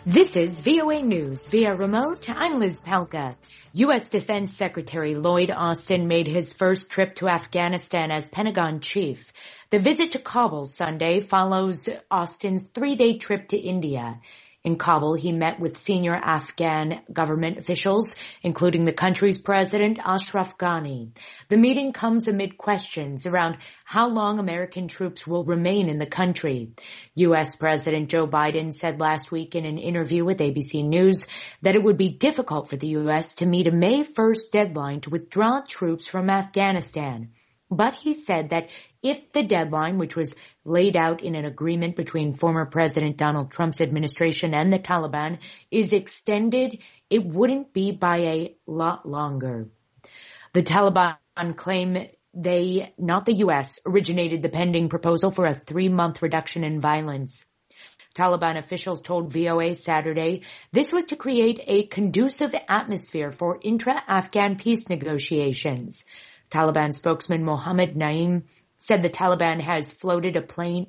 This is VOA News via remote. I'm Liz Palka. U.S. Defense Secretary Lloyd Austin made his first trip to Afghanistan as Pentagon chief. The visit to Kabul Sunday follows Austin's three-day trip to India. In Kabul, he met with senior Afghan government officials, including the country's president, Ashraf Ghani. The meeting comes amid questions around how long American troops will remain in the country. U.S. President Joe Biden said last week in an interview with ABC News that it would be difficult for the U.S. to meet a May 1st deadline to withdraw troops from Afghanistan. But he said that if the deadline, which was laid out in an agreement between former President Donald Trump's administration and the Taliban, is extended, it wouldn't be by a lot longer. The Taliban claim they, not the U.S., originated the pending proposal for a 3-month reduction in violence. Taliban officials told VOA Saturday this was to create a conducive atmosphere for intra-Afghan peace negotiations. Taliban spokesman Mohammed Naeem said the Taliban has floated a plan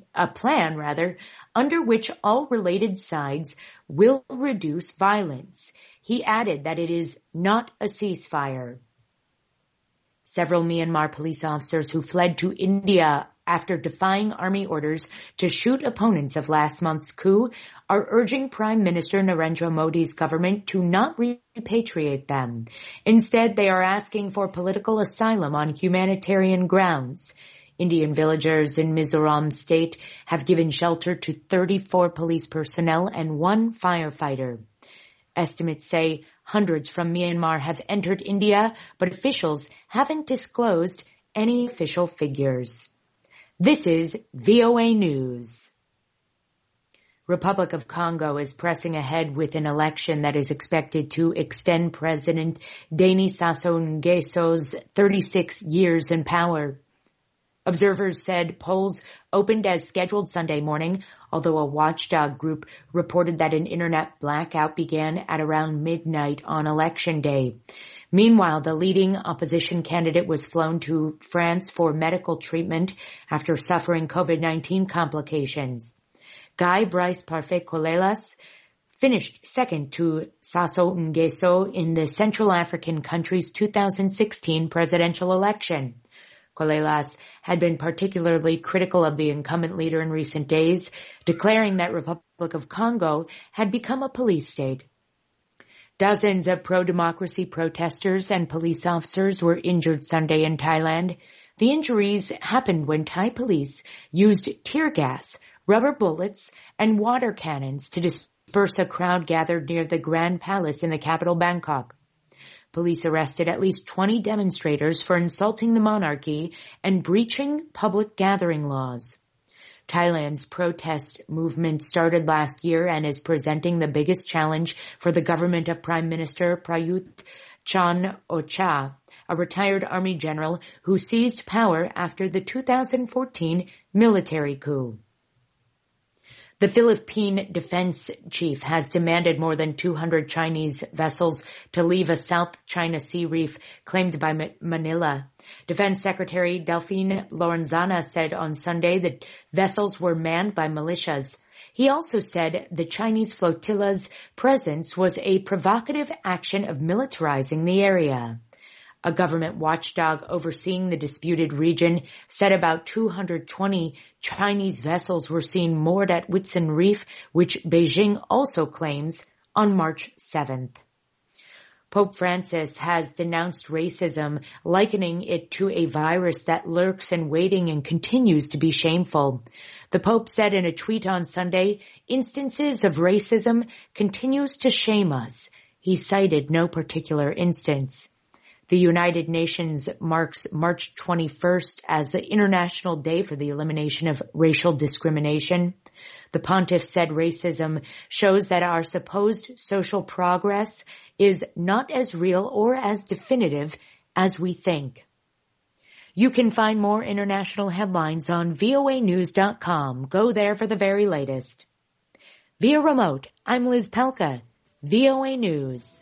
under which all related sides will reduce violence. He added that it is not a ceasefire. Several Myanmar police officers who fled to India after defying army orders to shoot opponents of last month's coup are urging Prime Minister Narendra Modi's government to not repatriate them. Instead, they are asking for political asylum on humanitarian grounds. Indian villagers in Mizoram state have given shelter to 34 police personnel and 1 firefighter. Estimates say hundreds from Myanmar have entered India, but officials haven't disclosed any official figures. This is VOA News. Republic of Congo is pressing ahead with an election that is expected to extend President Denis Sassou Nguesso's 36 years in power. Observers said polls opened as scheduled Sunday morning, although a watchdog group reported that an internet blackout began at around midnight on Election Day. Meanwhile, the leading opposition candidate was flown to France for medical treatment after suffering COVID-19 complications. Guy Brice Parfait Colelas finished second to Sassou Nguesso in the Central African country's 2016 presidential election. Colelas had been particularly critical of the incumbent leader in recent days, declaring that Republic of Congo had become a police state. Dozens of pro-democracy protesters and police officers were injured Sunday in Thailand. The injuries happened when Thai police used tear gas, rubber bullets, and water cannons to disperse a crowd gathered near the Grand Palace in the capital, Bangkok. Police arrested at least 20 demonstrators for insulting the monarchy and breaching public gathering laws. Thailand's protest movement started last year and is presenting the biggest challenge for the government of Prime Minister Prayut Chan-o-cha, a retired army general who seized power after the 2014 military coup. The Philippine defense chief has demanded more than 200 Chinese vessels to leave a South China Sea reef claimed by Manila. Defense Secretary Delphine Lorenzana said on Sunday that vessels were manned by militias. He also said the Chinese flotilla's presence was a provocative action of militarizing the area. A government watchdog overseeing the disputed region said about 220 Chinese vessels were seen moored at Whitsun Reef, which Beijing also claims, on March 7th. Pope Francis has denounced racism, likening it to a virus that lurks in waiting and continues to be shameful. The Pope said in a tweet on Sunday, "Instances of racism continues to shame us." He cited no particular instance. The United Nations marks March 21st as the International Day for the Elimination of Racial Discrimination. The pontiff said racism shows that our supposed social progress is not as real or as definitive as we think. You can find more international headlines on voanews.com. Go there for the very latest. Via remote, I'm Liz Pelka, VOA News.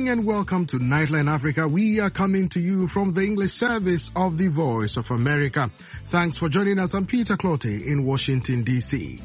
evening and welcome to Nightline Africa. We are coming to you from the English service of the Voice of America. Thanks for joining us. I'm Peter Clottey in Washington, D.C.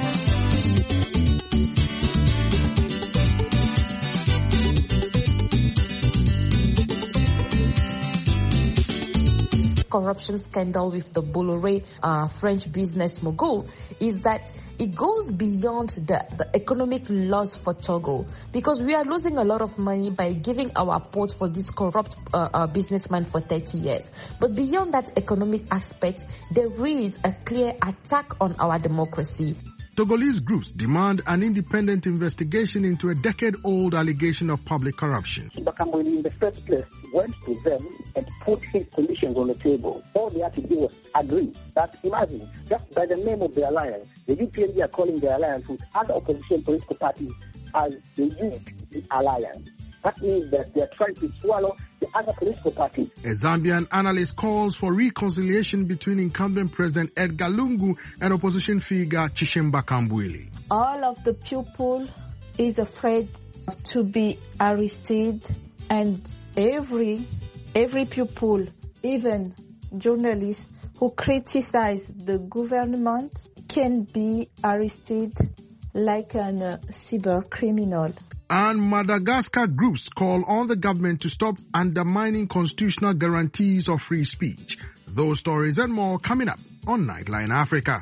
Corruption scandal with the Bolloré French business mogul is that it goes beyond the economic loss for Togo, because we are losing a lot of money by giving our port for this corrupt businessman for 30 years. But beyond that economic aspect, there is a clear attack on our democracy. Togolese groups demand an independent investigation into a decade-old allegation of public corruption. Bakambwili in the first place went to them and put his conditions on the table. All they had to do was agree. That, imagine, just by the name of the alliance, the UPND are calling the alliance with other opposition political parties as the Unity Alliance. That means that they are trying to swallow the other political parties. A Zambian analyst calls for reconciliation between incumbent President Edgar Lungu and opposition figure Chishimba Kambwili. All of the people is afraid to be arrested, and every people, even journalists who criticize the government, can be arrested like a cyber criminal. And Madagascar groups call on the government to stop undermining constitutional guarantees of free speech. Those stories and more coming up on Nightline Africa.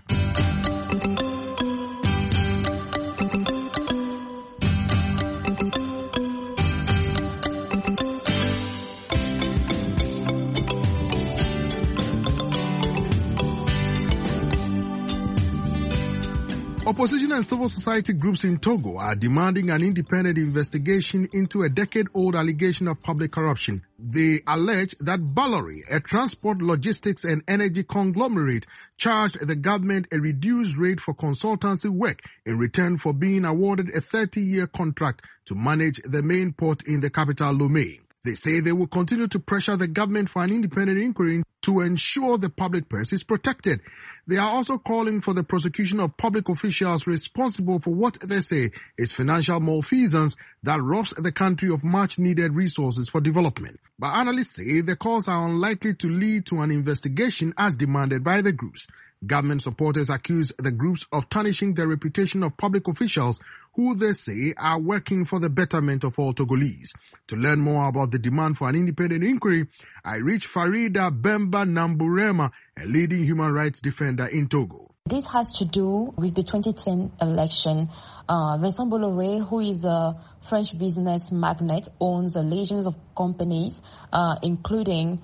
Opposition and civil society groups in Togo are demanding an independent investigation into a decade-old allegation of public corruption. They allege that Bolloré, a transport, logistics and energy conglomerate, charged the government a reduced rate for consultancy work in return for being awarded a 30-year contract to manage the main port in the capital, Lomé. They say they will continue to pressure the government for an independent inquiry to ensure the public purse is protected. They are also calling for the prosecution of public officials responsible for what they say is financial malfeasance that robs the country of much-needed resources for development. But analysts say the calls are unlikely to lead to an investigation as demanded by the groups. Government supporters accuse the groups of tarnishing the reputation of public officials who they say are working for the betterment of all Togolese. To learn more about the demand for an independent inquiry, I reached Farida Bemba Namburema, a leading human rights defender in Togo. This has to do with the 2010 election. Vincent Bolloré, who is a French business magnate, owns legions of companies, including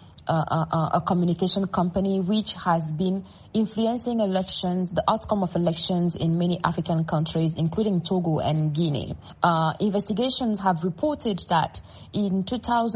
a communication company which has been influencing elections, the outcome of elections in many African countries, including Togo and Guinea. Investigations have reported that in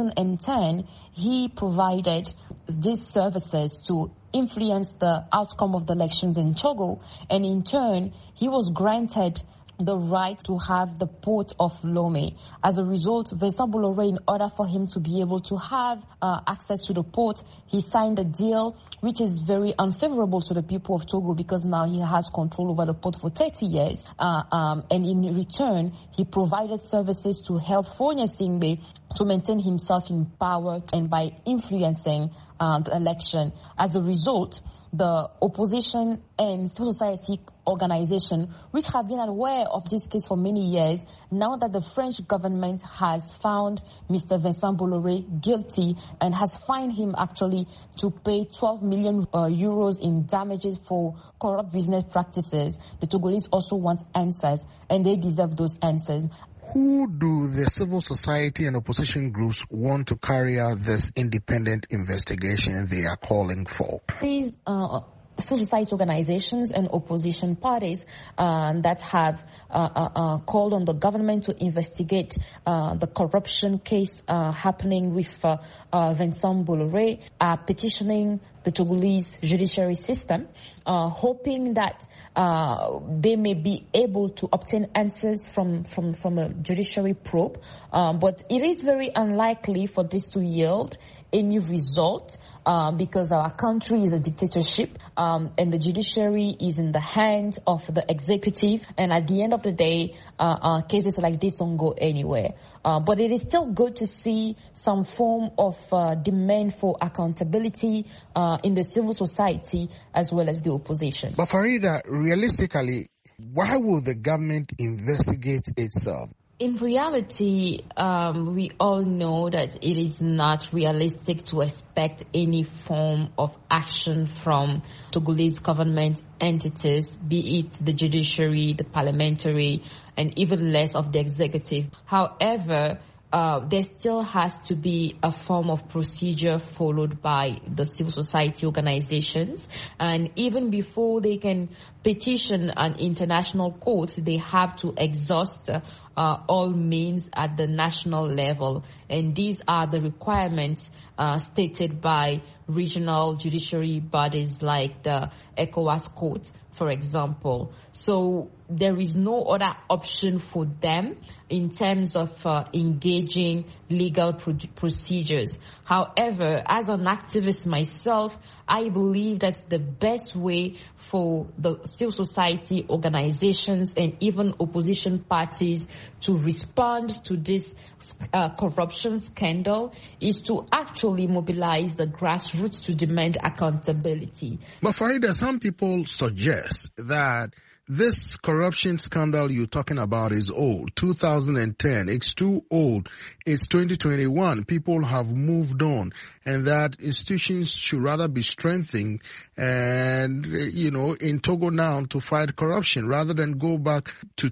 2010, he provided these services to influence the outcome of the elections in Togo, and in turn, he was granted the right to have the port of Lomé. As a result, Vincent Bolloré, in order for him to be able to have access to the port, he signed a deal which is very unfavorable to the people of Togo, because now he has control over the port for 30 years. And in return, he provided services to help Fonia Singbe to maintain himself in power and by influencing the election. As a result, the opposition and civil society organization, which have been aware of this case for many years, now that the French government has found Mr. Vincent Bolloré guilty and has fined him actually to pay 12 million euros in damages for corrupt business practices, the Togolese also want answers, and they deserve those answers. Who do the civil society and opposition groups want to carry out this independent investigation they are calling for? These civil society organizations and opposition parties that have called on the government to investigate the corruption case happening with Vincent Bolloré are petitioning the Togolese judiciary system, hoping that they may be able to obtain answers from a judiciary probe. But it is very unlikely for this to yield any result because our country is a dictatorship and the judiciary is in the hands of the executive. And at the end of the day, cases like this don't go anywhere. But it is still good to see some form of demand for accountability in the civil society as well as the opposition. But Farida, realistically, why will the government investigate itself? In reality, we all know that it is not realistic to expect any form of action from Togolese government entities, be it the judiciary, the parliamentary, and even less of the executive. However, there still has to be a form of procedure followed by the civil society organizations. And even before they can petition an international court, they have to exhaust all means at the national level. And these are the requirements stated by regional judiciary bodies like the ECOWAS Court, for example. So there is no other option for them in terms of engaging legal procedures. However, as an activist myself, I believe that the best way for the civil society organizations and even opposition parties to respond to this corruption scandal is to actually mobilize the grassroots to demand accountability. But Farida, some people suggest that this corruption scandal you're talking about is old. 2010. It's too old. It's 2021. People have moved on, and that institutions should rather be strengthened and, in Togo now to fight corruption rather than go back to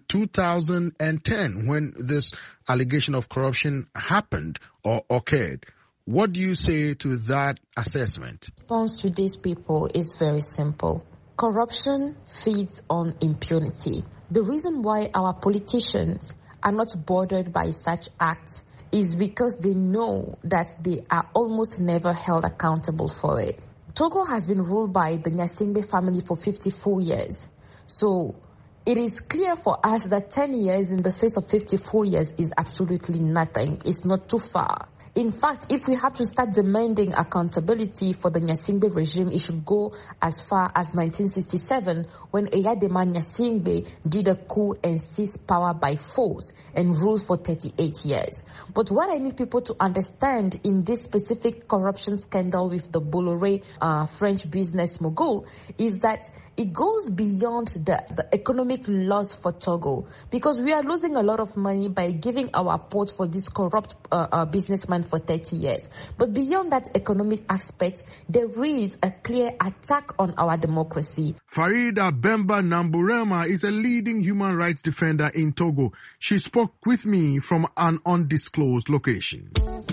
2010 when this allegation of corruption happened or occurred. What do you say to that assessment? The response to these people is very simple. Corruption feeds on impunity. The reason why our politicians are not bothered by such acts is because they know that they are almost never held accountable for it. Togo has been ruled by the Nyasingbe family for 54 years. So it is clear for us that 10 years in the face of 54 years is absolutely nothing. It's not too far. In fact, if we have to start demanding accountability for the Nyasingbe regime, it should go as far as 1967 when Eyadema Nyasingbe did a coup and seized power by force and ruled for 38 years. But what I need people to understand in this specific corruption scandal with the Bolloré French business mogul is that it goes beyond the economic loss for Togo, because we are losing a lot of money by giving our port for this corrupt businessman for 30 years. But beyond that economic aspect, there is a clear attack on our democracy. Farida Bemba Namburema is a leading human rights defender in Togo. She spoke with me from an undisclosed location.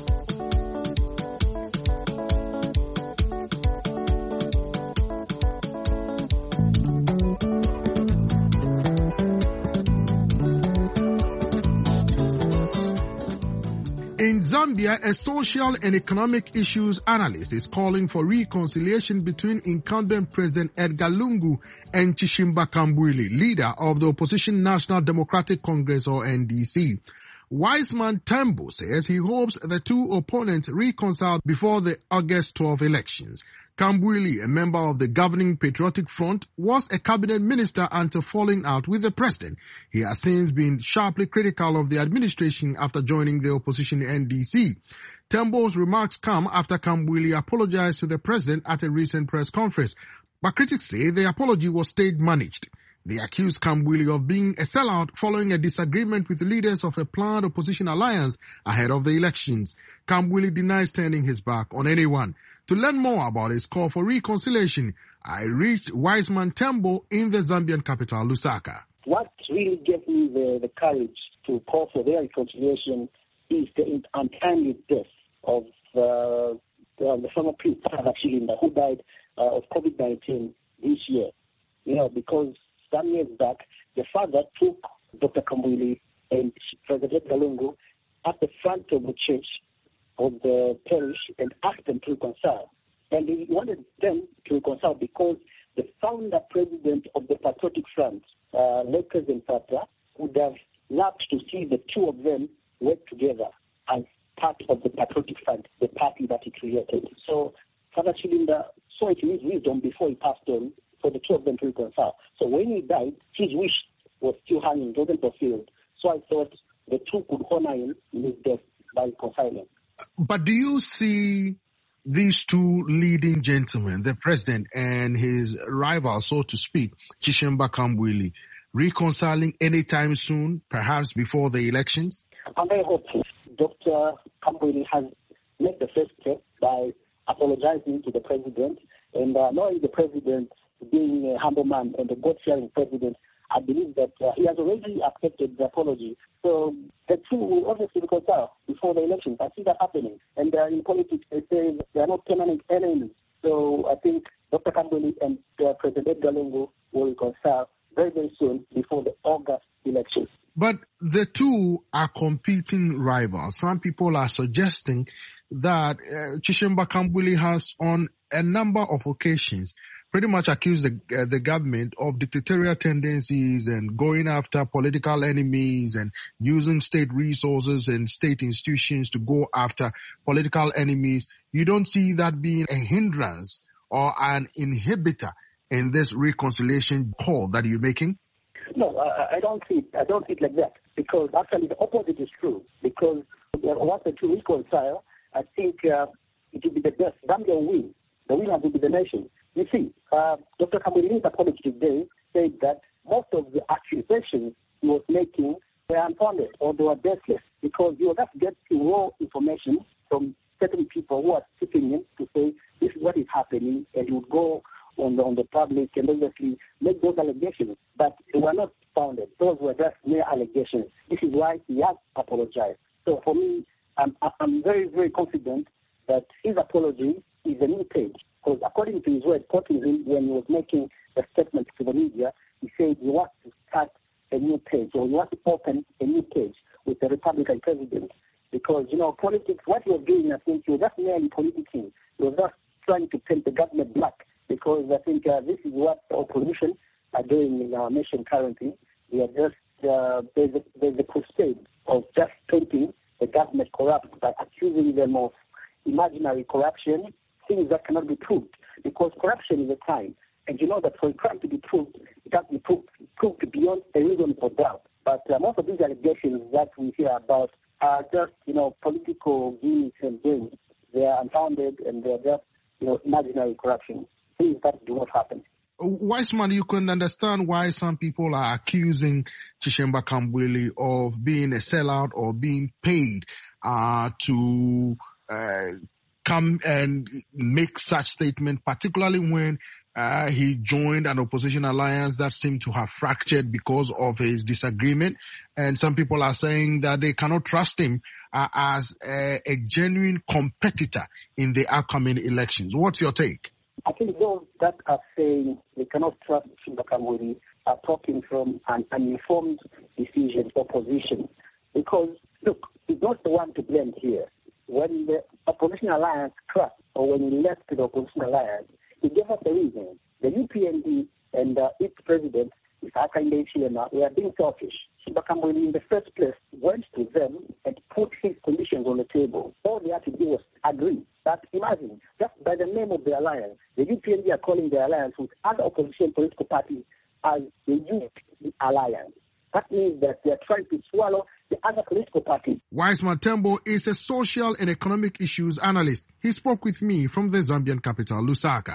In Zambia, a social and economic issues analyst is calling for reconciliation between incumbent President Edgar Lungu and Chishimba Kambwili, leader of the opposition National Democratic Congress or NDC. Wiseman Tembo says he hopes the two opponents reconcile before the August 12 elections. Kambwili, a member of the governing Patriotic Front, was a cabinet minister until falling out with the president. He has since been sharply critical of the administration after joining the opposition NDC. Tembo's remarks come after Kambwili apologized to the president at a recent press conference. But critics say the apology was stage-managed. They accuse Kambwili of being a sellout following a disagreement with the leaders of a planned opposition alliance ahead of the elections. Kambwili denies turning his back on anyone. To learn more about his call for reconciliation, I reached Wiseman Tembo in the Zambian capital, Lusaka. What really gave me the courage to call for their reconciliation is the untimely death of the former priest, Father Chilinda, who died of COVID-19 this year. Because some years back, the father took Dr. Kambwili and President Galungu at the front of the church of the parish and asked them to reconcile. And he wanted them to reconcile because the founder president of the Patriotic Front, late President Patra, would have loved to see the two of them work together as part of the Patriotic Front, the party that he created. So Father Chilinda saw it in his wisdom before he passed on for the two of them to reconcile. So when he died, his wish was still hanging, wasn't fulfilled. So I thought the two could honor him in his death by reconciling. But do you see these two leading gentlemen, the president and his rival, so to speak, Chishemba Kambwili, reconciling anytime soon, perhaps before the elections? I'm very hopeful. Dr. Kambwili has made the first step by apologizing to the president, and knowing the president being a humble man and a God-fearing president, I believe that he has already accepted the apology. So the two will obviously reconcile before the elections. I see that happening. And in politics, they say they are not permanent enemies. So I think Dr. Kambwili and President Edgar Lungu will reconcile very, very soon before the August elections. But the two are competing rivals. Some people are suggesting that Chishemba Kambwili has, on a number of occasions, pretty much accused the government of dictatorial tendencies and going after political enemies and using state resources and state institutions to go after political enemies. You don't see that being a hindrance or an inhibitor in this reconciliation call that you're making? No, I don't see it. I don't see it like that, because actually the opposite is true. Because once the two reconcile, I think it will be the best. Zambia will win. The winner will be the nation. You see, Dr. Kambwili's apology today said that most of the accusations he was making were unfounded or they were baseless, because he was just getting raw information from certain people who are tipping him to say this is what is happening, and he would go on the public and obviously make those allegations, but they were not founded. Those were just mere allegations. This is why he has apologized. So for me, I'm very, very confident that his apology is a new page, because according to his word, quoting him when he was making a statement to the media, he said he wants to start a new page, or he wants to open a new page with the Republican president. Because, politics, what he was doing, I think he was just merely politicking. He was just trying to paint the government black, because I think this is what the opposition are doing in our nation currently. We are just, there's a crusade of just painting the government corrupt by accusing them of imaginary corruption, things that cannot be proved, because corruption is a crime. And you know that for a crime to be proved, it has to be proved beyond a reasonable doubt. But most of these allegations that we hear about are just, political gimmicks and games. They are unfounded, and they are just, imaginary corruption. Things that do not happen. Wiseman, you can understand why some people are accusing Chishemba Kambwili of being a sellout or being paid to come and make such statement, particularly when he joined an opposition alliance that seemed to have fractured because of his disagreement. And some people are saying that they cannot trust him as a genuine competitor in the upcoming elections. What's your take? I think those that are saying they cannot trust Chishemba Kambwili are talking from an uninformed decision or position. Because, look, he's not the one to blame here. When the opposition alliance crashed, or when he left the opposition alliance, he gave us a reason. The UPND and its president, Hakainde Hichilema, were being selfish. Chishemba Kambwili, in the first place, went to them and put his conditions on the table. All they had to do was agree. But imagine, just by the name of the alliance, the UPND are calling the alliance with other opposition political parties as the Youth Alliance. That means that they are trying to swallow the other political parties. Wiseman Tembo is a social and economic issues analyst. He spoke with me from the Zambian capital, Lusaka.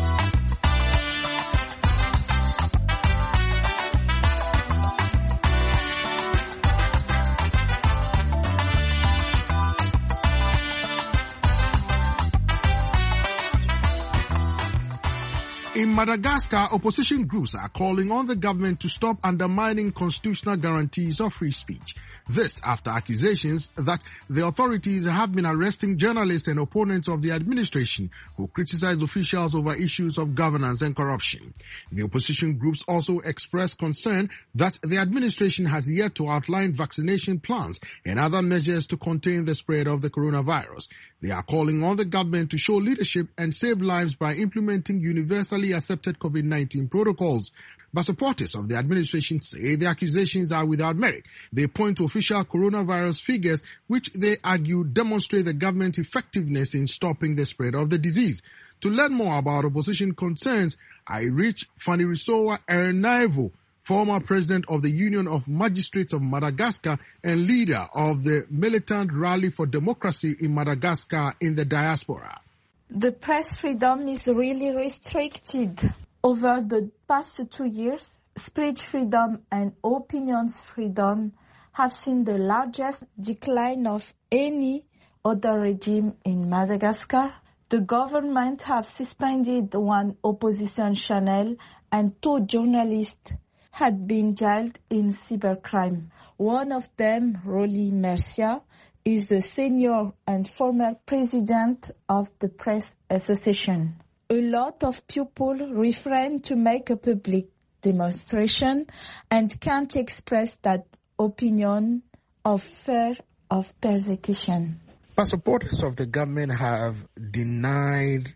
In Madagascar, opposition groups are calling on the government to stop undermining constitutional guarantees of free speech. This after accusations that the authorities have been arresting journalists and opponents of the administration who criticize officials over issues of governance and corruption. The opposition groups also expressed concern that the administration has yet to outline vaccination plans and other measures to contain the spread of the coronavirus. They are calling on the government to show leadership and save lives by implementing universally accepted COVID-19 protocols. But supporters of the administration say the accusations are without merit. They point to official coronavirus figures, which they argue demonstrate the government's effectiveness in stopping the spread of the disease. To learn more about opposition concerns, I reached Fanirisoa Ernaivo, former president of the Union of Magistrates of Madagascar and leader of the Militant Rally for Democracy in Madagascar in the diaspora. The press freedom is really restricted. Over the past 2 years, speech freedom and opinions freedom have seen the largest decline of any other regime in Madagascar. The government have suspended one opposition channel and 2 journalists had been jailed in cybercrime. One of them, Rolly Mercia, is the senior and former president of the Press Association. A lot of people refrain to make a public demonstration and can't express that opinion of fear of persecution. But supporters of the government have denied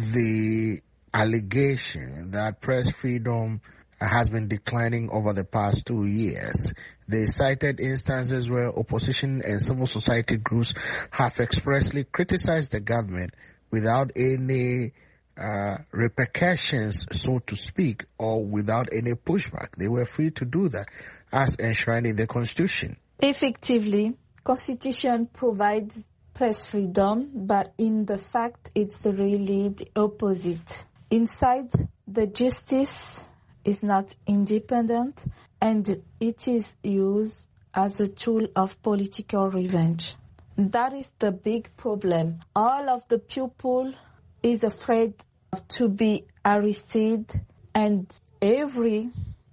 the allegation that press freedom has been declining over the past 2 years. They cited instances where opposition and civil society groups have expressly criticized the government without any repercussions, so to speak, or without any pushback. They were free to do that as enshrined in the Constitution. Effectively, Constitution provides press freedom, but in the fact it's really the opposite. Inside, the justice is not independent and it is used as a tool of political revenge. That is the big problem. All of the people is afraid to be arrested, and every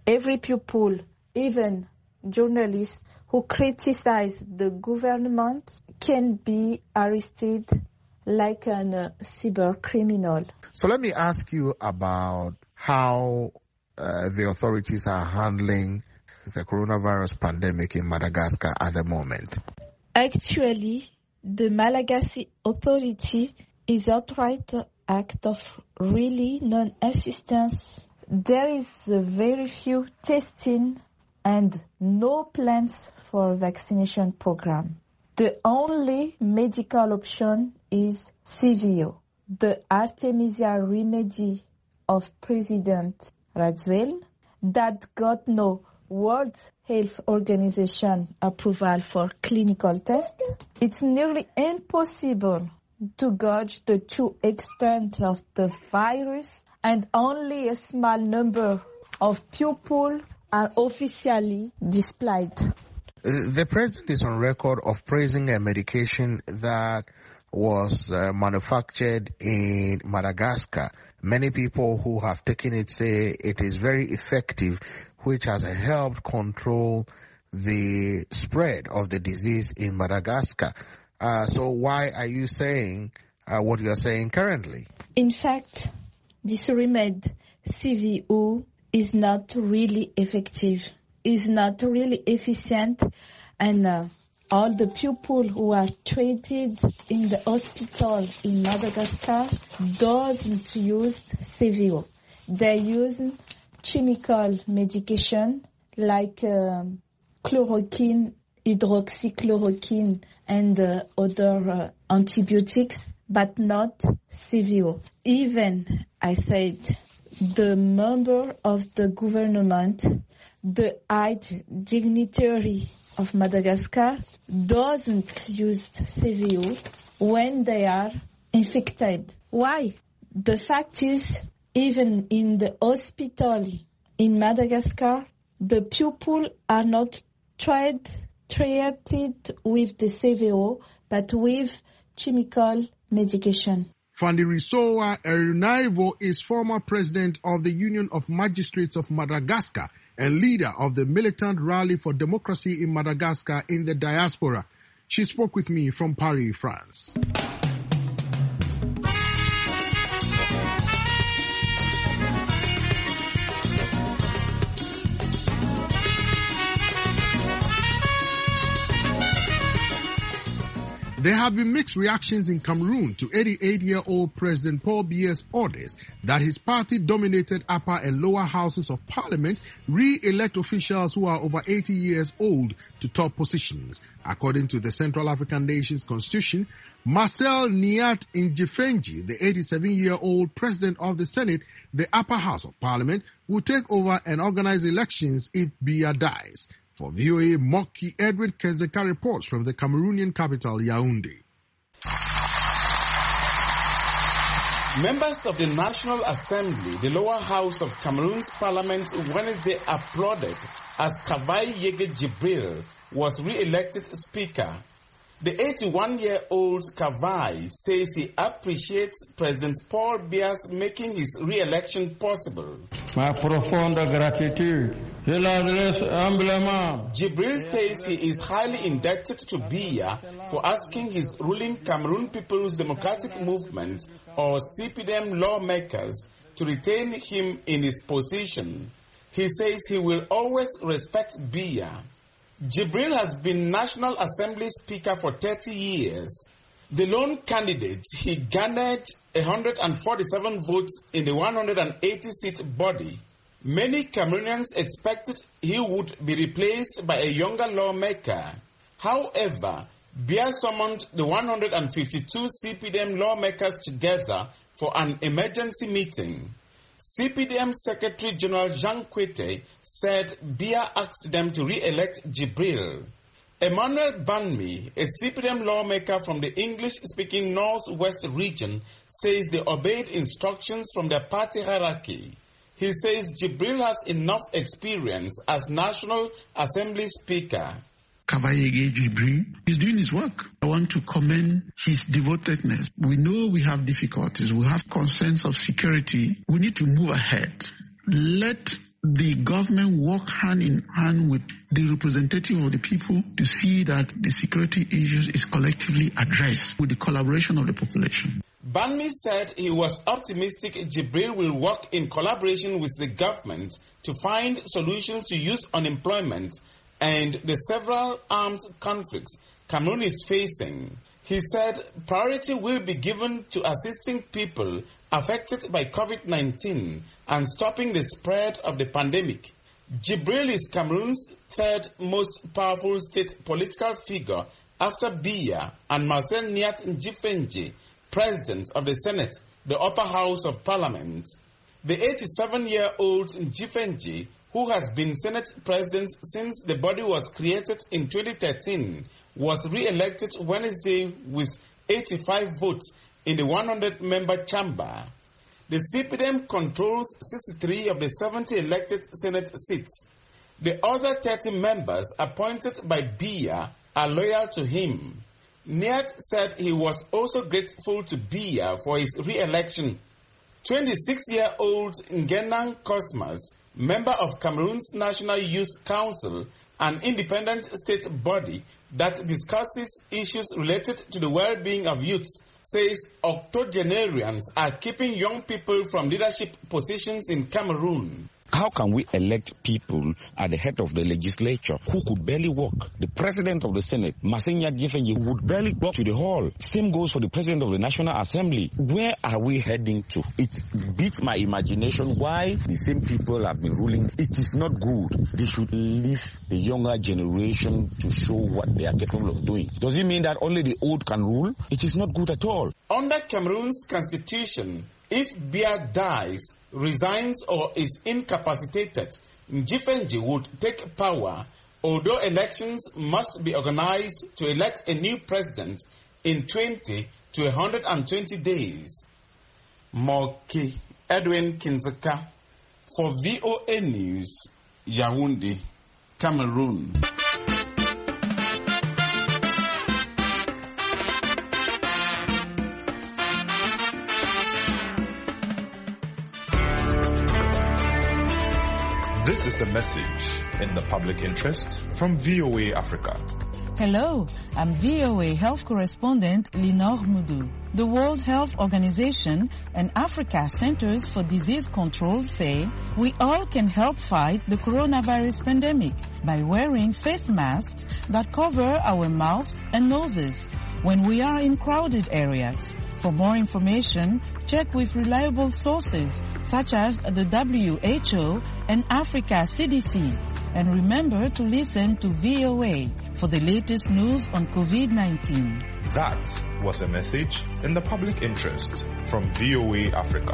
pupil, even journalists who criticize the government, can be arrested like a cyber criminal. So let me ask you about how the authorities are handling the coronavirus pandemic in Madagascar at the moment. Actually, the Malagasy authority is outright act of really non-assistance. There is very few testing and no plans for vaccination program. The only medical option is CVO, the Artemisia remedy of President Radziwiłł that got no World Health Organization approval for clinical tests. It's nearly impossible to gauge the true extent of the virus, and only a small number of people are officially displayed. The president is on record of praising a medication that was manufactured in Madagascar. Many people who have taken it say it is very effective, which has helped control the spread of the disease in Madagascar. So why are you saying what you are saying currently? In fact, this remedy, CVO, is not really effective, is not really efficient, and all the people who are treated in the hospital in Madagascar doesn't use CVO. They use chemical medication like chloroquine, hydroxychloroquine, and other antibiotics, but not CVO. Even, I said, the member of the government, the high dignitary of Madagascar, doesn't use CVO when they are infected. Why? The fact is, even in the hospital in Madagascar, the people are not treated with the CVO, but with chemical medication. Fanirisoa Ernaivo is former president of the Union of Magistrates of Madagascar and leader of the Militant Rally for Democracy in Madagascar in the diaspora. She spoke with me from Paris, France. There have been mixed reactions in Cameroon to 88-year-old President Paul Biya's orders that his party-dominated upper and lower houses of parliament re-elect officials who are over 80 years old to top positions. According to the Central African nation's constitution, Marcel Niat Njifenji, the 87-year-old president of the Senate, the upper house of parliament, will take over and organize elections if Biya dies. For VOA, Moki Edwin Kenzeka reports from the Cameroonian capital, Yaoundé. Members of the National Assembly, the lower house of Cameroon's parliament, Wednesday applauded as Kavai Yege Jibril was re-elected speaker. The 81-year-old Kavai says he appreciates President Paul Biya's making his re-election possible. Ma profonde gratitude. Jibril says he is highly indebted to Biya for asking his ruling Cameroon People's Democratic Movement, or CPDM, lawmakers to retain him in his position. He says he will always respect Biya. Jibril has been National Assembly Speaker for 30 years. The lone candidate, he garnered 147 votes in the 180-seat body. Many Cameroonians expected he would be replaced by a younger lawmaker. However, Biya summoned the 152 CPDM lawmakers together for an emergency meeting. CPDM Secretary General Jean Kwete said Biya asked them to re-elect Jibril. Emmanuel Banmi, a CPDM lawmaker from the English-speaking Northwest region, says they obeyed instructions from their party hierarchy. He says Jibril has enough experience as National Assembly Speaker. Kavai Jibril is doing his work. I want to commend his devotedness. We know we have difficulties. We have concerns of security. We need to move ahead. Let the government work hand in hand with the representative of the people to see that the security issues is collectively addressed with the collaboration of the population. Banmi said he was optimistic Jibril will work in collaboration with the government to find solutions to youth unemployment and the several armed conflicts Cameroon is facing. He said priority will be given to assisting people affected by COVID-19 and stopping the spread of the pandemic. Jibril is Cameroon's third most powerful state political figure after Biya and Marcel Niat Njifenji, President of the Senate, the upper house of parliament. The 87-year-old Njifenji, who has been Senate President since the body was created in 2013, was re-elected Wednesday with 85 votes in the 100-member chamber. The CPDM controls 63 of the 70 elected Senate seats. The other 30 members appointed by Biya are loyal to him. Niat said he was also grateful to Biya for his re-election. 26-year-old Ngenang Cosmas, member of Cameroon's National Youth Council, an independent state body that discusses issues related to the well-being of youths, says octogenarians are keeping young people from leadership positions in Cameroon. How can we elect people at the head of the legislature who could barely walk? The president of the Senate, Marcel Niat Njifenji, would barely walk to the hall. Same goes for the president of the National Assembly. Where are we heading to? It beats my imagination why the same people have been ruling. It is not good. They should leave the younger generation to show what they are capable of doing. Does it mean that only the old can rule? It is not good at all. Under Cameroon's constitution, if Biya dies, resigns or is incapacitated, Njifenji would take power, although elections must be organized to elect a new president in 20 to 120 days. Moki Edwin Kinzeka for VOA News, Yaoundé, Cameroon. This is a message in the public interest from VOA Africa. Hello, I'm VOA Health Correspondent Linor Mudu. The World Health Organization and Africa Centers for Disease Control say we all can help fight the coronavirus pandemic by wearing face masks that cover our mouths and noses when we are in crowded areas. For more information, check with reliable sources such as the WHO and Africa CDC. And remember to listen to VOA for the latest news on COVID-19. That was a message in the public interest from VOA Africa.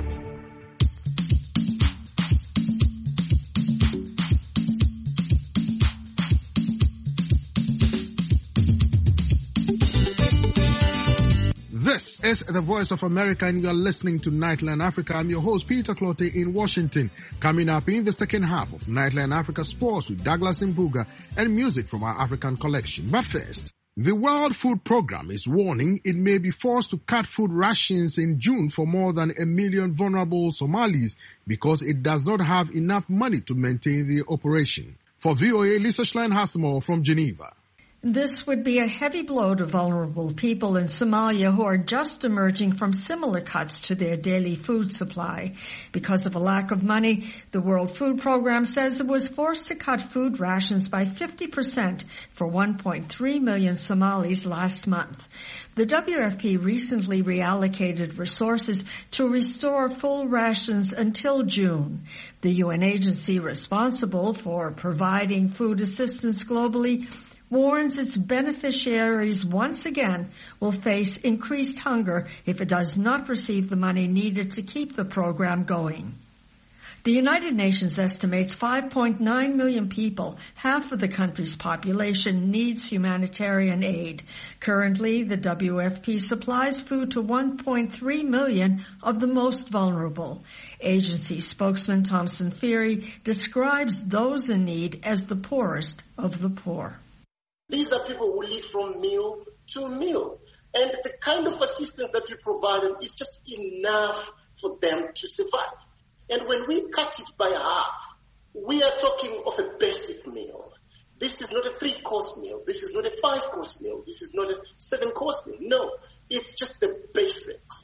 This is the Voice of America, and you are listening to Nightline Africa. I'm your host, Peter Clotte, in Washington. Coming up in the second half of Nightline Africa Sports with Douglas Mbuga and music from our African collection. But first, the World Food Programme is warning it may be forced to cut food rations in June for more than 1 million vulnerable Somalis because it does not have enough money to maintain the operation. For VOA, Lisa Schlein has more from Geneva. This would be a heavy blow to vulnerable people in Somalia who are just emerging from similar cuts to their daily food supply. Because of a lack of money, the World Food Programme says it was forced to cut food rations by 50% for 1.3 million Somalis last month. The WFP recently reallocated resources to restore full rations until June. The UN agency responsible for providing food assistance globally warns its beneficiaries once again will face increased hunger if it does not receive the money needed to keep the program going. The United Nations estimates 5.9 million people, half of the country's population, needs humanitarian aid. Currently, the WFP supplies food to 1.3 million of the most vulnerable. Agency spokesman Thomson Phiri describes those in need as the poorest of the poor. These are people who live from meal to meal. And the kind of assistance that we provide them is just enough for them to survive. And when we cut it by half, we are talking of a basic meal. This is not a 3-course meal. This is not a 5-course meal. This is not a 7-course meal. No, it's just the basics.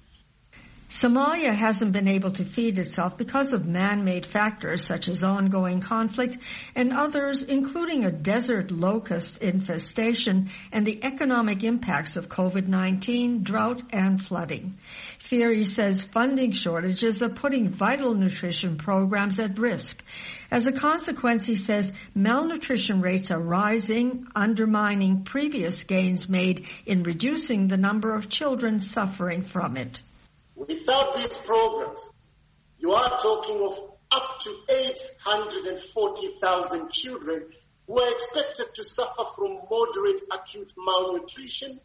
Somalia hasn't been able to feed itself because of man-made factors such as ongoing conflict and others, including a desert locust infestation and the economic impacts of COVID-19, drought, and flooding. Phiri says funding shortages are putting vital nutrition programs at risk. As a consequence, he says malnutrition rates are rising, undermining previous gains made in reducing the number of children suffering from it. Without these programs, you are talking of up to 840,000 children who are expected to suffer from moderate acute malnutrition,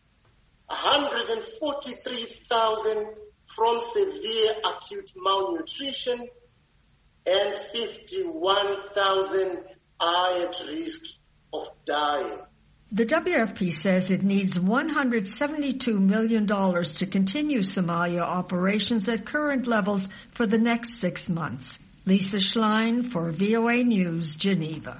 143,000 from severe acute malnutrition, and 51,000 are at risk of dying. The WFP says it needs $172 million to continue Somalia operations at current levels for the next 6 months. Lisa Schlein for VOA News, Geneva.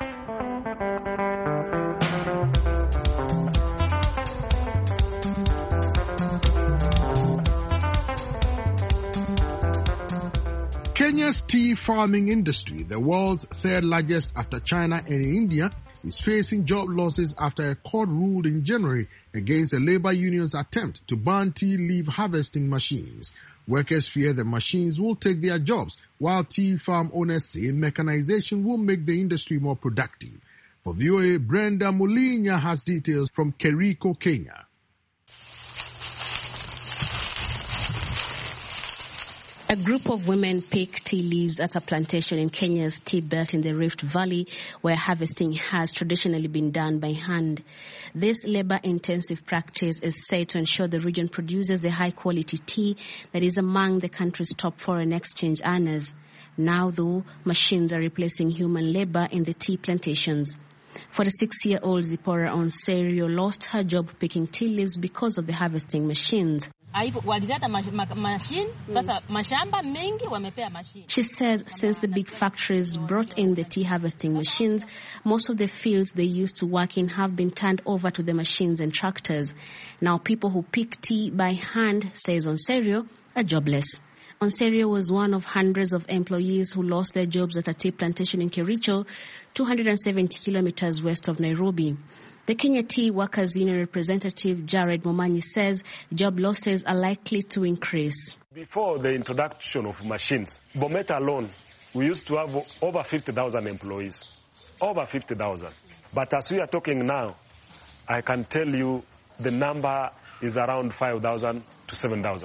Kenya's tea farming industry, the world's third largest after China and India, is facing job losses after a court ruled in January against the labor union's attempt to ban tea leaf harvesting machines. Workers fear the machines will take their jobs, while tea farm owners say mechanization will make the industry more productive. For VOA, Brenda Mulinya has details from Kericho, Kenya. A group of women pick tea leaves at a plantation in Kenya's tea belt in the Rift Valley, where harvesting has traditionally been done by hand. This labor-intensive practice is said to ensure the region produces the high-quality tea that is among the country's top foreign exchange earners. Now, though, machines are replacing human labor in the tea plantations. 46-year-old Zipporah Onserio lost her job picking tea leaves because of the harvesting machines. She says since the big factories brought in the tea harvesting machines, most of the fields they used to work in have been turned over to the machines and tractors. Now people who pick tea by hand, says Onserio, are jobless. Onserio was one of hundreds of employees who lost their jobs at a tea plantation in Kericho, 270 kilometers west of Nairobi. The Kenya Tea Workers Union representative Jared Momanyi says job losses are likely to increase. Before the introduction of machines, Bomet alone, we used to have over 50,000 employees. Over 50,000. But as we are talking now, I can tell you the number is around 5,000 to 7,000.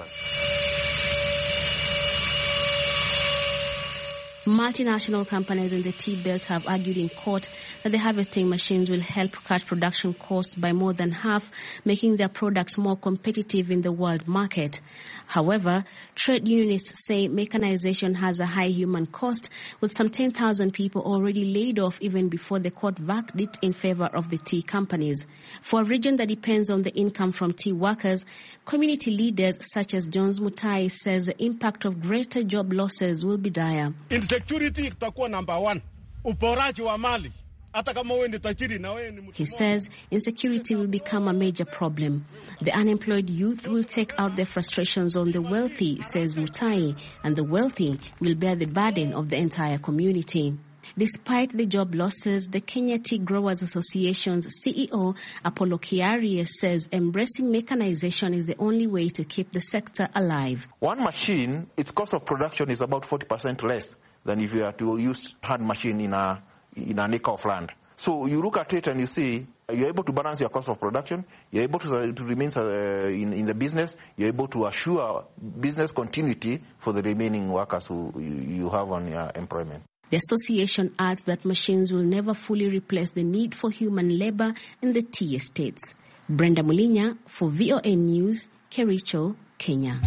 Multinational companies in the tea belt have argued in court that the harvesting machines will help cut production costs by more than half, making their products more competitive in the world market. However, trade unionists say mechanization has a high human cost, with some 10,000 people already laid off even before the court verdict in favor of the tea companies. For a region that depends on the income from tea workers, community leaders such as Jones Mutai says the impact of greater job losses will be dire. Insecurity itakuwa number 1. Uporaji wa mali. Hata kama wewe ni tajiri na wewe ni mtu. He says insecurity will become a major problem. The unemployed youth will take out their frustrations on the wealthy, says Mutai, and the wealthy will bear the burden of the entire community. Despite the job losses, the Kenya Tea Growers Association's CEO, Apollo Kiarie, says embracing mechanization is the only way to keep the sector alive. One machine, its cost of production is about 40% less than if you are to use hand machine in an acre of land. So you look at it and you see you're able to balance your cost of production, you're able to remain in the business, you're able to assure business continuity for the remaining workers who you have on your employment. The association adds that machines will never fully replace the need for human labor in the tea estates. Brenda Mulinya for VOA News, Kericho, Kenya.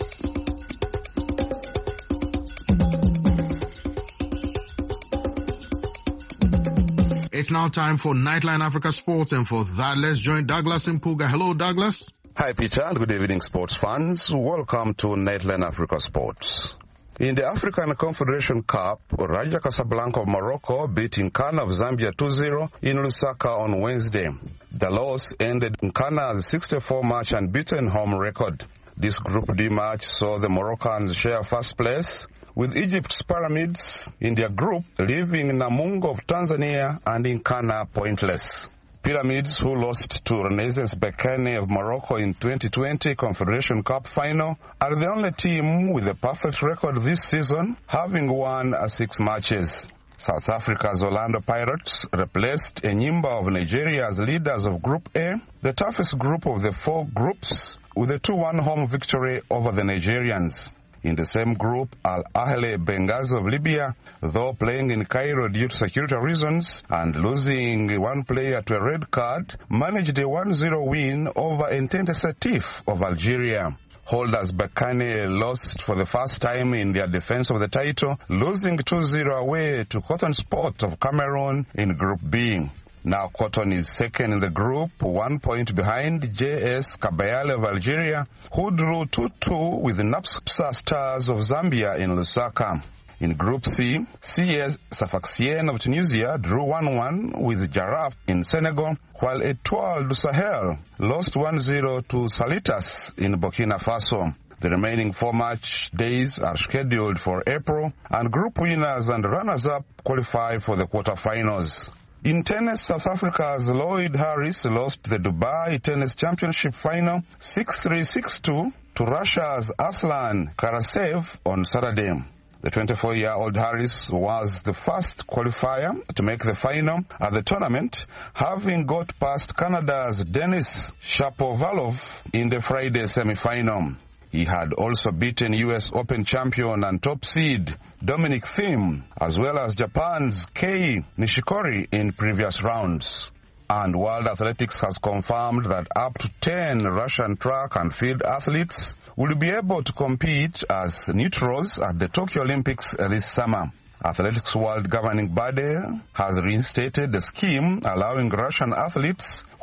It's now time for Nightline Africa Sports, and for that, let's join Douglas Mpuga. Hello, Douglas. Hi, Peter, and good evening, sports fans. Welcome to Nightline Africa Sports. In the African Confederation Cup, Raja Casablanca of Morocco beat Nkana of Zambia 2-0 in Lusaka on Wednesday. The loss ended Nkana's 64-match unbeaten home record. This Group D match saw the Moroccans share first place, with Egypt's Pyramids in their group leaving Namungo of Tanzania and Nkana pointless. Pyramids, who lost to Renaissance Berkane of Morocco in 2020 Confederation Cup final, are the only team with a perfect record this season, having won 6 matches. South Africa's Orlando Pirates replaced Enyimba of Nigeria as leaders of Group A, the toughest group of the 4 groups, with a 2-1 home victory over the Nigerians. In the same group, Al Ahly Benghazi of Libya, though playing in Cairo due to security reasons and losing one player to a red card, managed a 1-0 win over Entente Setif of Algeria. Holders Berkane lost for the first time in their defense of the title, losing 2-0 away to Cotton Sport of Cameroon in Group B. Now Cotton is second in the group, 1 point behind JS Kabayale of Algeria, who drew 2-2 with the Napsa Stars of Zambia in Lusaka. In Group C, CS Sfaxien of Tunisia drew 1-1 with Jaraf in Senegal, while Etoile du Sahel lost 1-0 to Salitas in Burkina Faso. The remaining 4 match days are scheduled for April, and group winners and runners-up qualify for the quarterfinals. In tennis, South Africa's Lloyd Harris lost the Dubai Tennis Championship final 6-3, 6-2 to Russia's Aslan Karasev on Saturday. The 24-year-old Harris was the first qualifier to make the final at the tournament, having got past Canada's Denis Shapovalov in the Friday semi-final. He had also beaten U.S. Open champion and top seed Dominic Thiem, as well as Japan's Kei Nishikori in previous rounds. And World Athletics has confirmed that up to 10 Russian track and field athletes will be able to compete as neutrals at the Tokyo Olympics this summer. Athletics World Governing Body has reinstated the scheme allowing Russian athletes who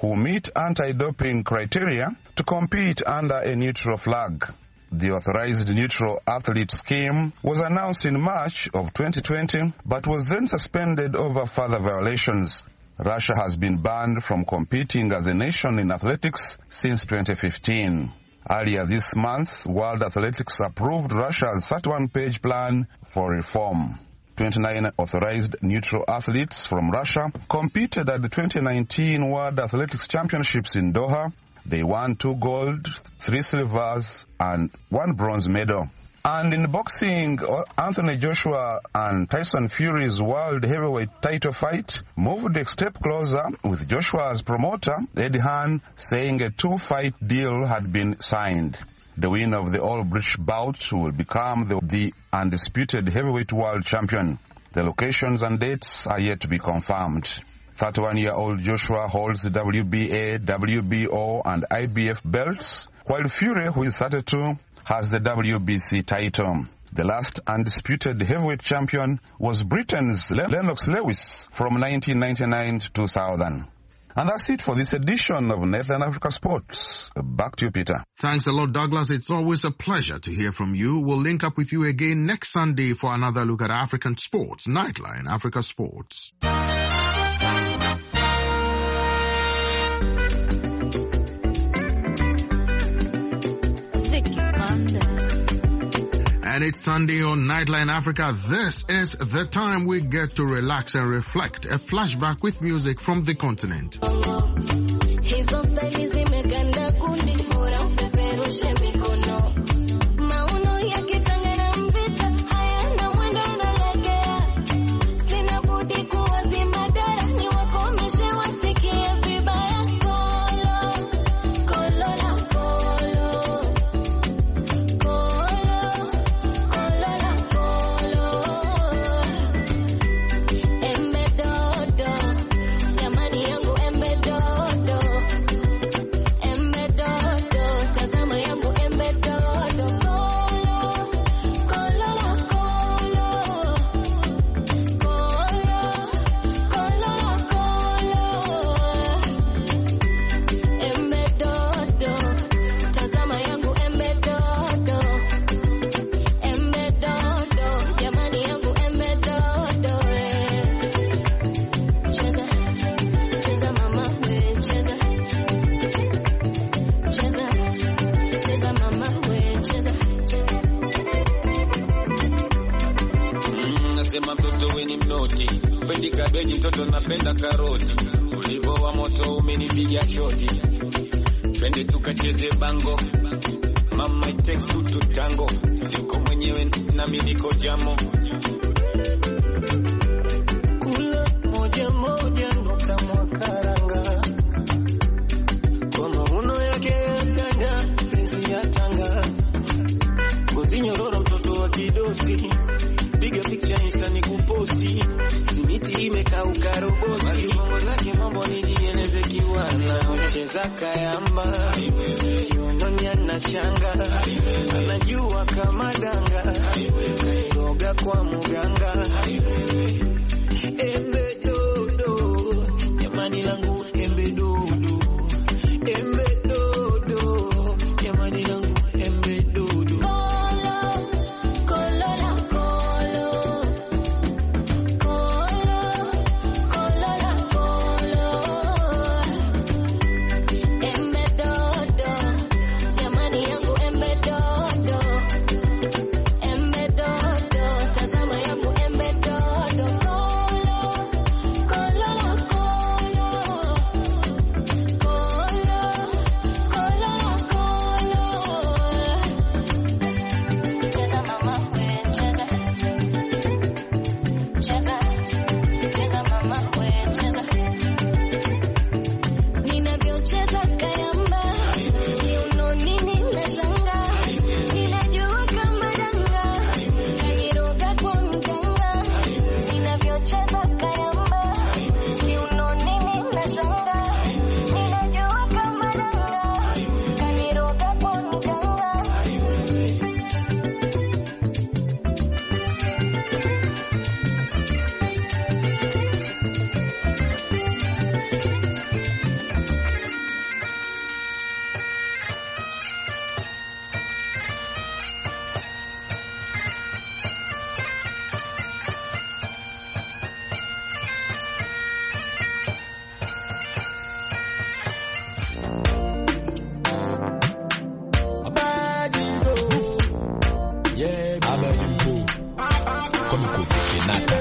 who meet anti-doping criteria to compete under a neutral flag. The authorized neutral athlete scheme was announced in March of 2020 but was then suspended over further violations. Russia has been banned from competing as a nation in athletics since 2015. Earlier this month, World Athletics approved Russia's 31-page plan for reform. 29 authorized neutral athletes from Russia competed at the 2019 World Athletics Championships in Doha. They won 2 gold, 3 silvers, and 1 bronze medal. And in boxing, Anthony Joshua and Tyson Fury's world heavyweight title fight moved a step closer, with Joshua's promoter, Eddie Hearn, saying a 2-fight deal had been signed. The winner of the all-British bout will become the undisputed heavyweight world champion. The locations and dates are yet to be confirmed. 31-year-old Joshua holds the WBA, WBO, and IBF belts, while Fury, who is 32, has the WBC title. The last undisputed heavyweight champion was Britain's Lennox Lewis from 1999 to 2000. And that's it for this edition of Nightline Africa Sports. Back to you, Peter. Thanks a lot, Douglas. It's always a pleasure to hear from you. We'll link up with you again next Sunday for another look at African sports. Nightline Africa Sports. And it's Sunday on Nightline Africa. This is the time we get to relax and reflect. A flashback with music from the continent. Mtoto napenda karoti, ulivo wa moto umenipiga shoti, twende tukacheze bango, mama it takes two to tango, niko mwenyewe na mimi niko jamo, kula moja moja nota mwakaranga, kwa mauno yake ganda, pesi ya tanga, ngozi nyororo mtoto wa kidosi, piga picture insta nikuposti, simiti imekauka roboti, bongo zake mambo nijieleze kiwazi, anacheza kayamba, kiunoni anashanga, anajua kama danga, roga kwa muganga, embe dodo, jamani langu embe dodo, embe dodo, jamani langu embe dodo. Comme Kofi Kenata.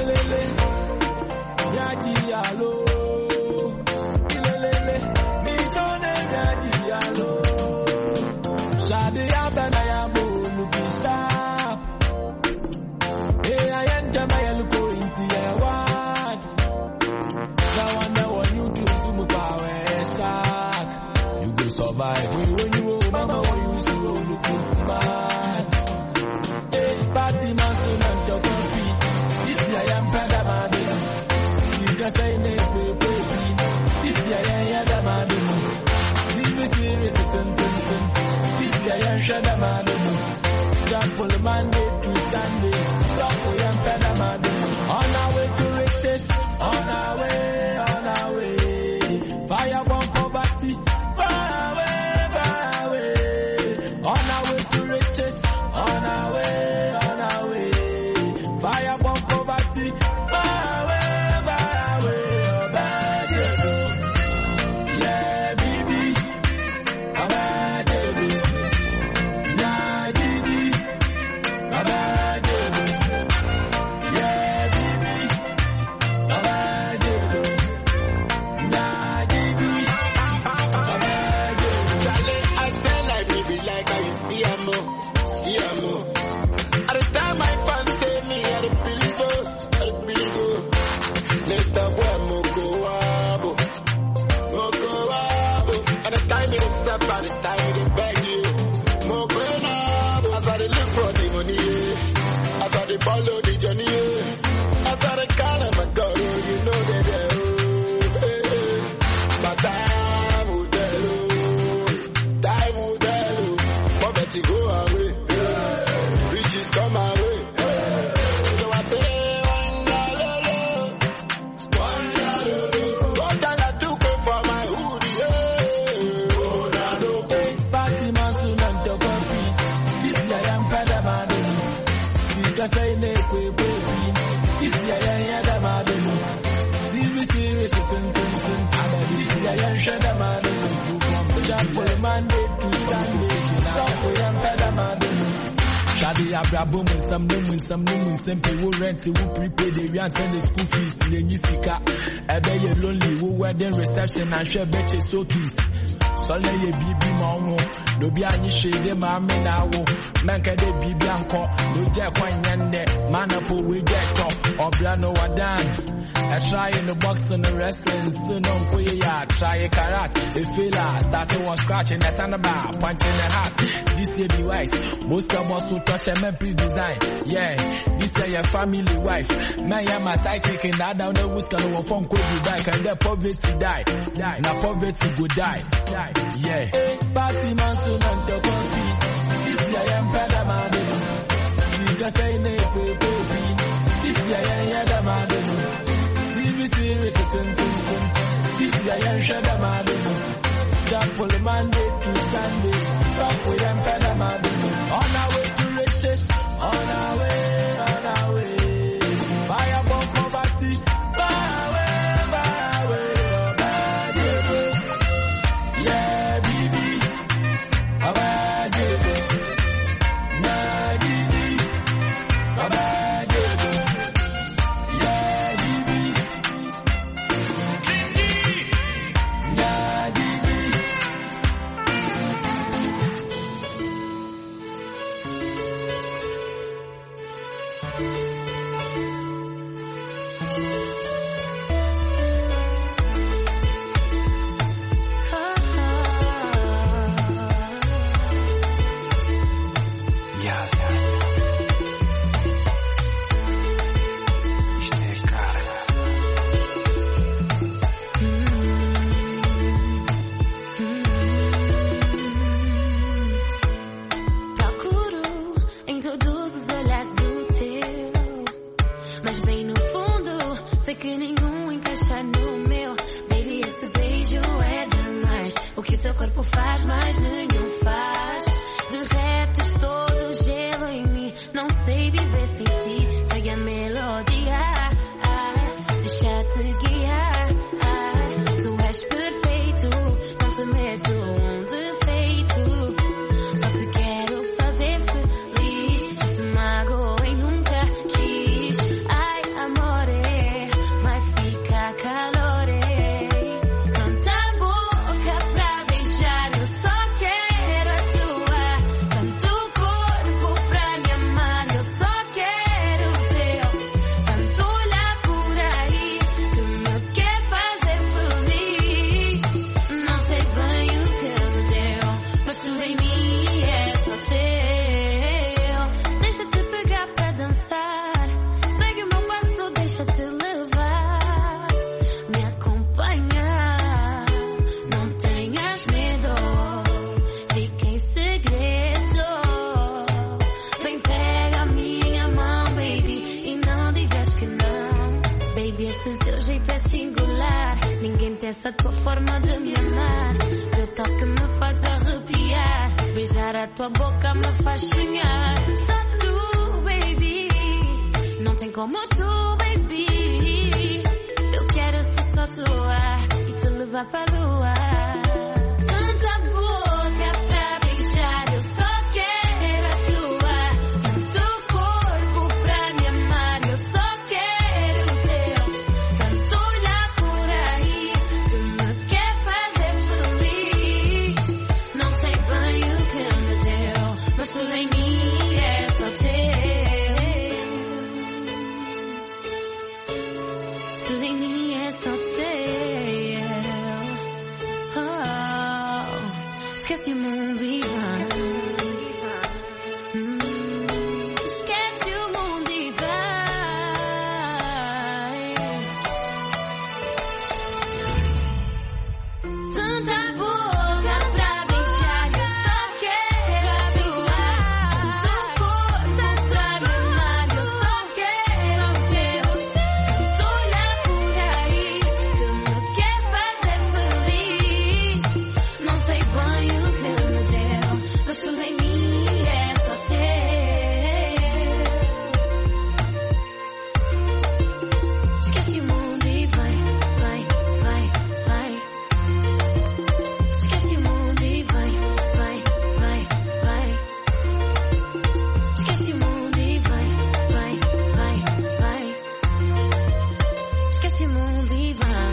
You go survive when you mama when you see all the Christmas. Hey, party man, so not your coffee. This year I am Father Madden. You can say name for baby. This year I am the Madden. See me serious, This year I am Shada Madden. Jump for the Monday to Sunday. So we am Father Madden. On our way to riches. On our way. Fire bomb poverty. Far away. On our way to riches. On our way. Fire bomb poverty. Far away. Oh, bad, yeah, baby. Oh, bad, baby. Yeah, baby. Oh, bad, baby. Yeah, baby. Oh, bad, baby. By the time they beg you, more going up. As I look for the money, as I follow the journey, as I call my God, you know that but time will tell, poverty go away, riches come away. So I say, what I took for my hoodie. Say ne for baby. This year I am the Madden. See me serious, this year I am Shada Madden. Jump for the Monday to Sunday. So we am the Madden. Shadi Abrabo some people rent who prepay the and send the school fees to the Nisika. Ebe ye lonely who wedding reception and share betche so keys. Sole ye bibi mawo do bia nyi hwede ma me na wo menka de bibi anko no je kwanyande manapo we get up obla no wadan I try in the box and the wrestling still no koye ya try a karat a filler starting one scratching the sandbar punching the hat this year be wise most of us who touch them pre-design yeah this year your family wife man ya my side chicken that down the who's gonna phone could you die can the poverty die na poverty go die yeah party man so not the country this year I am Father Madden you can say ne baby this year I am the Madden serious, this is a young Shada Madden. Jump for the Monday to Sunday. Stop with them Father Madden. On our way to riches. On our way. Fire bomb poverty. Far away. Yeah, baby. seu corpo faz, mas nenhum faz. Derretes todo o gelo em mim. Não sei viver sem ti. Segue a melodia, deixa-te guiar. Tu és perfeito, não te meto um defeito. Só te quero fazer feliz. Já te magoei essa tua forma de me amar. Teu toque me faz arrepiar. Beijar a tua boca me faz sonhar. Só tu, baby. Não tem como tu, baby. Eu quero ser só tua e te levar pra lua. Tanta boca pra beijar, eu só quero a tua. Tanto corpo pra me amar, eu só quero o teu. Tanto olhar por aí que me quer fazer feliz. Não sei bem o que me deu, mas tudo em mim é só teu. Tudo em mim é só teu. Esquece o mundo e vai. Esquece o mundo e vai. Tanta boca pra beijar, eu só quero a tua. Tanto corpo pra me amar, eu só quero o teu. Tanto olhar por aí que me quer fazer feliz. Não sei bem o que me deu, mas tudo em mim é só teu. Esquece o mundo e vai, vai, vai, vai. Esquece o mundo e vai, vai, vai, vai. Esquece o mundo e vai, vai, vai, vai. Esquece o mundo e vai.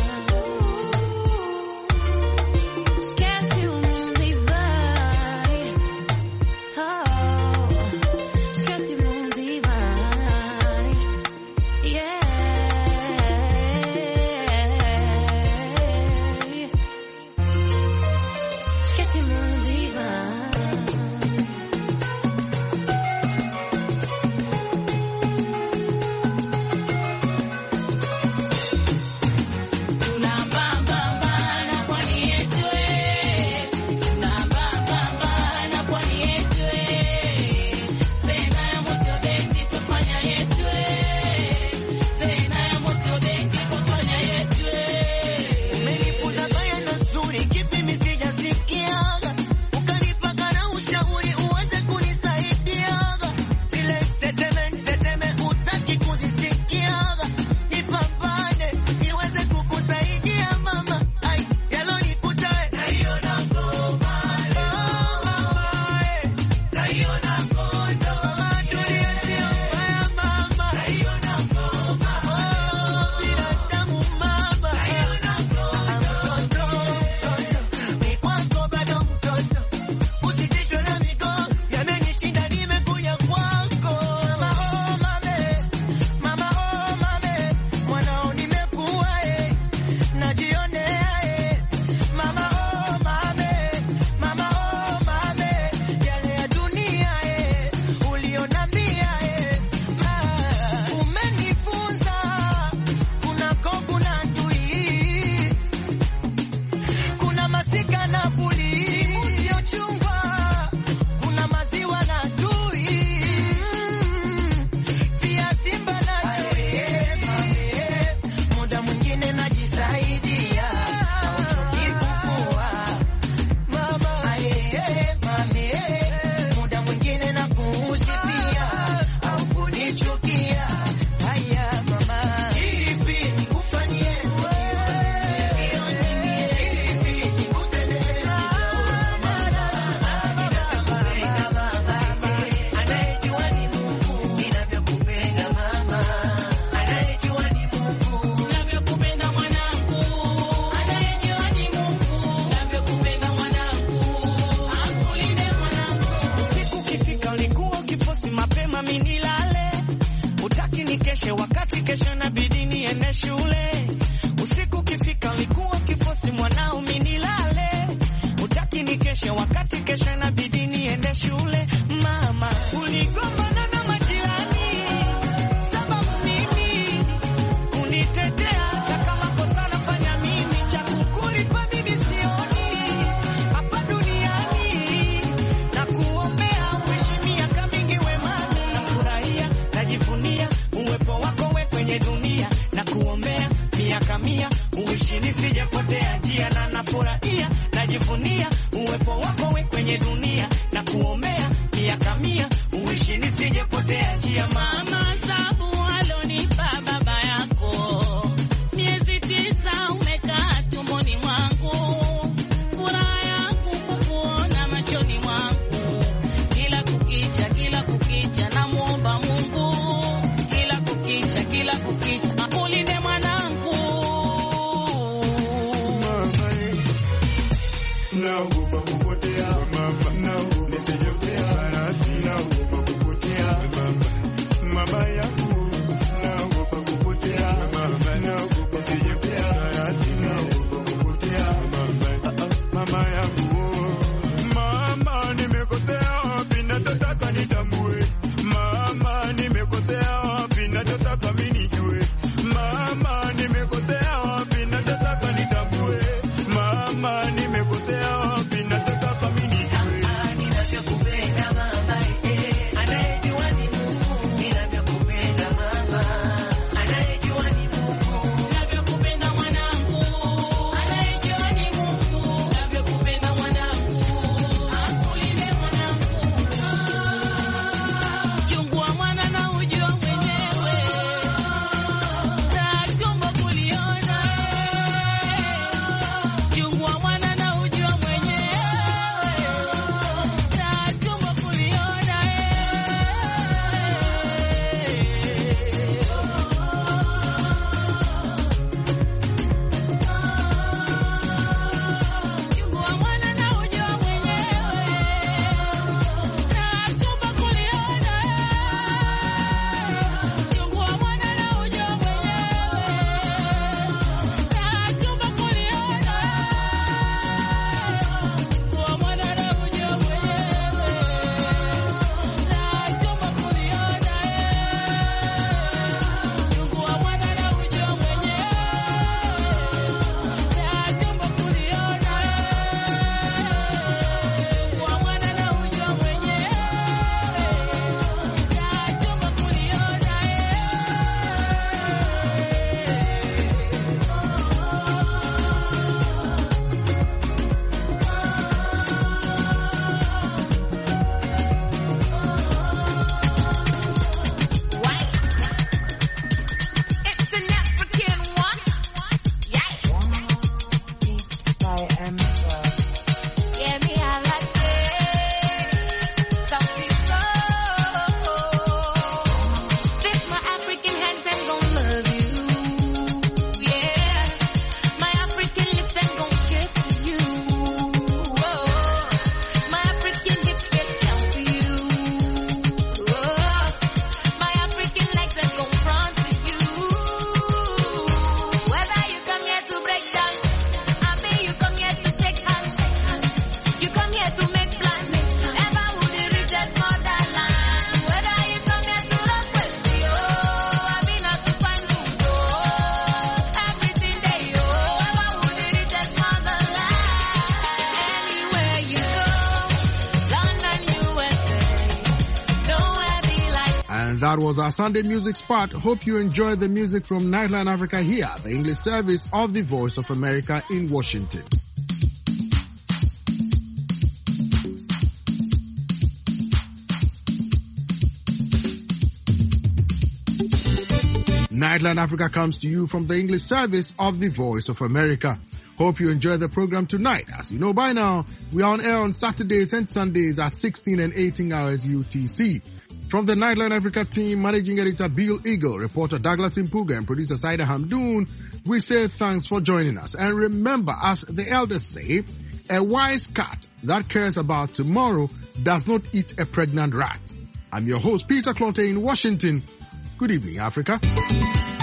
Esquece o mundo e vai. Oh, esquece o mundo e vai. Yeah. Esquece o mundo e vai. Umenifunza baya na nzuri, kipi misijasikiaga. Ukanipa kana ushauri uweze kunisaidiaga. Zile teteme hutaki kuzisikiaga. Nipambane niweze kukusaidia mama. Ai, yalonikuta naiona ngoma. Naiona ngondo. Dunia sio mbaya mama. Naiona ngoma. Binadamu mama. Naiona ngondo. Ni kwako bado mtoto. Usitishwe na migo. Yamenishinda nimekuja kwako. Mama oh mame. Mwanao nimekuwa najionea Mama oh mame. Mama oh mame. Yale ya dunia ulionambia umenifunza kunako kuna ndui, kuna masika na puli usiochungwa, kuna maziwa na tui, pia simba na chui. Muda mwingine najisaidia hauchoki kufua mama. Mami, muda mwingine na kuusifia au kunichukia. Haya mama, ipi nikufanyie? Ipi nikutendee? Anayejua ni Mungu ninavyokupenda mama. Anayejua ni Mungu ninavyokupenda mwanangu. Anayejua ni Mungu ninavyokupenda mwanangu. Akulinde mwanangu. Usiku ukifika ulikuwa ukifosi mapema mimi nilale. Utaki nikeshe wakati kesho inabidi niende shule. Usiku ukifika ulikuwa ukifosi mwanao mimi nilale. Utaki nikeshe wakati kesho inabidi niende shule. Mama, uligombana na majirani sababu mimi kunitetea. Hata kama kosa nafanya mimi, cha kukulipa mimi sioni hapa duniani. Na kuombea uishi miaka mingi wemani. Nafurahia, najivunia uwepo wako we kwenye dunia. Na kuombea miaka 100 uishi nisijapoteza. nafurahia, najivunia uwepo wako we kwenye dunia, na kuombea miaka 100 uishi nisijepotea njia. Mama sababu alonipa baba yako, miezi 9 umekaa tumboni mwangu, furaha yangu kukuona machoni mwangu, kila kukicha namuomba Mungu, kila kukicha ulinde mwanangu. Naogopa kupotea mama, naogopa nisijepotea sana, sinaogopa kupotea mama yangu, naogopa kupotea mama, naogopa nisijepotea sana, sinaogopa kupotea mama yangu. Mama nimekosea wapi, nataka nitambue. Mama nimekosea wapi, nataka mimi nijue. Mama nimekosea wapi, nataka nitambue. Mama nimekosea wapi, nataka mimi nijue. Ninavyokupenda mama, anayejua ni Mungu. Ninavyokupenda mama, anayejua ni Mungu. Ninavyokupenda mwanangu, anayejua ni Mungu. Ninavyokupenda mwanangu, akulinde mwanangu. Chungua mwana na ujua mwenyewe, tatumbo kuliona. Chungua mwana na ujua mwenyewe, tatumbo kuliona. Chungua mwana na ujua mwenyewe, tatumbo kuliona. Chungua mwana na ujua mwenyewe, tatumbo kuliona. Chungua mwana na ujua And that was our Sunday music spot. Hope you enjoyed the music from Nightline Africa here, the English service of the Voice of America in Washington. Nightline Africa comes to you from the English service of the Voice of America. Hope you enjoy the program tonight. As you know by now, we are on air on Saturdays and Sundays at 16 and 18 hours UTC. From the Nightline Africa team, Managing Editor Bill Eagle, reporter Douglas Impuga, and producer Saida Hamdoon, we say thanks for joining us. And remember, as the elders say, a wise cat that cares about tomorrow does not eat a pregnant rat. I'm your host, Peter Clotte in Washington. Good evening, Africa.